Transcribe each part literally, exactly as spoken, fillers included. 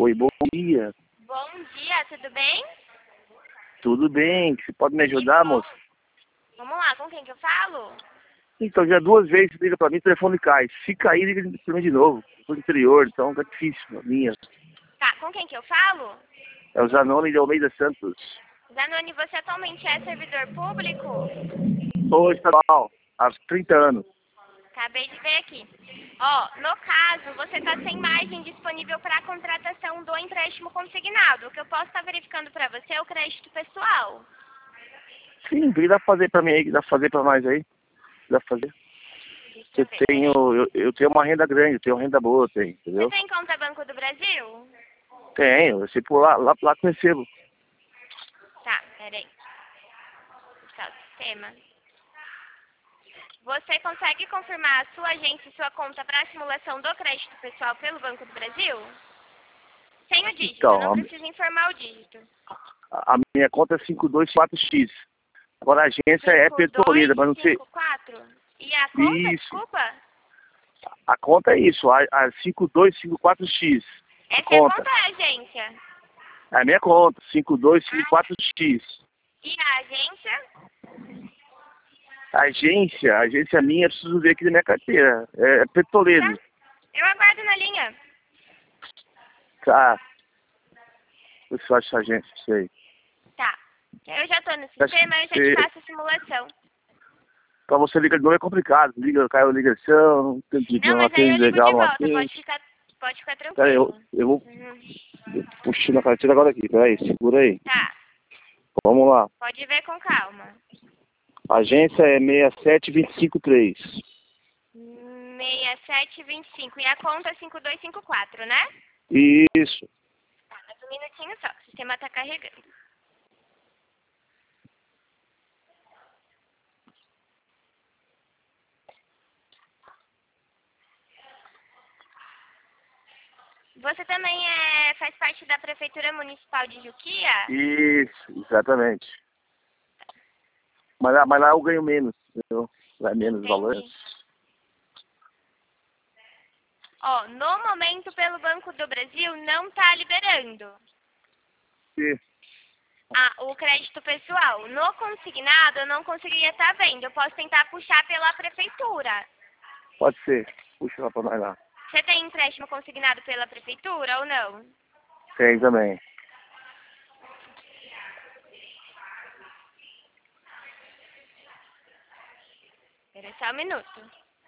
Oi, bom dia. Bom dia, tudo bem? Tudo bem? Você pode me ajudar, moça? Vamos lá, com quem que eu falo? Então, já duas vezes liga pra mim, o telefone cai. Se cair, liga pra mim de novo. Sou do interior, então tá difícil, a minha. Tá, com quem que eu falo? É o Zanoni de Almeida Santos. Zanoni, você atualmente é servidor público? Sou estadual, há trinta anos. Acabei de ver aqui. Ó, no caso, você tá sem margem disponível para a contratação do empréstimo consignado. O que eu posso estar verificando para você é o crédito pessoal. Sim, o que dá pra fazer pra mim aí? O que dá pra fazer pra nós aí? Dá pra fazer? Deixa Eu eu ver, tenho, peraí. eu, eu tenho uma renda grande, eu tenho uma renda boa, tenho, Você entendeu? tem conta Banco do Brasil? Tenho, eu sei por lá, lá, lá que eu recebo. Tá, peraí. Tá, o sistema. Você consegue confirmar a sua agência e sua conta para a simulação do crédito pessoal pelo Banco do Brasil? Sem o dígito, Então, não a, precisa informar o dígito. a minha conta é cinco dois quatro x. Agora a agência é cinco dois Petrolina, mas não sei. cinco quatro. E a conta, Isso. desculpa? A conta é isso, a, a cinco dois cinco quatro x. A Essa é a conta. conta ou é a agência? É a minha conta, cinco dois cinco quatro x. E a agência? A agência, a agência minha, eu preciso ver aqui na minha carteira. É, é Petrolina. Tá. Eu aguardo na linha. Tá. Eu só acho a agência, isso aí. Tá. Eu já tô no Tá, sistema, eu já te você- faço a simulação. Pra você ligar de novo é complicado. Liga, caiu a ligação, tem que Não, não mas aí eu atende ligo de legal, não volta, atende. pode ficar, pode ficar Peraí, eu, tranquilo. eu vou Uhum. puxar na carteira agora aqui, peraí, segura aí. Tá, Vamos lá. pode ver com calma. A agência é seis sete dois cinco três. seis sete dois cinco. E a conta é cinco dois cinco quatro, né? Isso. Tá, mas um minutinho só. O sistema tá carregando. Você também é, faz parte da Prefeitura Municipal de Juquia? Isso, exatamente. Mas lá, mas lá eu ganho menos, entendeu? Lá é menos valor. Entendi. Ó, no momento, pelo Banco do Brasil, não tá liberando Sim. a, o crédito pessoal. No consignado, eu não conseguiria estar vendo. Eu posso tentar puxar pela Prefeitura. Pode ser. Puxa lá pra nós lá. Você tem empréstimo consignado pela Prefeitura ou não? Tem também. Espera só um minuto.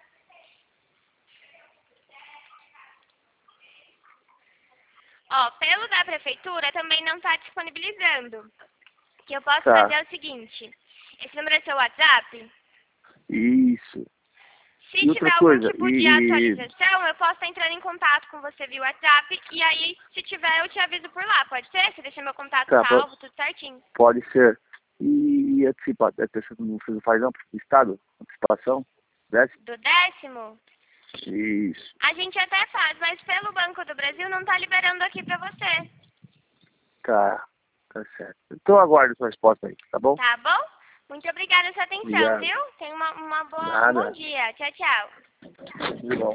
Ó, pelo da Prefeitura também não está disponibilizando. O que eu posso Tá. fazer é o seguinte. Esse número é seu WhatsApp? Isso. Se E outra tiver algum coisa, tipo de e, atualização, eu posso estar entrando em contato com você via WhatsApp. E aí, se tiver, eu te aviso por lá. Pode ser? Você deixa meu contato tá, po- salvo, tudo certinho. pode ser. E, e antecipa, é terceiro não você não faz não, Estado, antecipação, desce? Do décimo, Isso. a gente até faz, mas pelo Banco do Brasil não tá liberando aqui pra você. Tá, tá certo. Então aguardo a sua resposta aí, tá bom? Tá bom? Muito obrigada pela sua atenção, Obrigado. viu? Tenha uma, uma boa, um bom Nada. dia. Tchau, tchau. Tudo bom.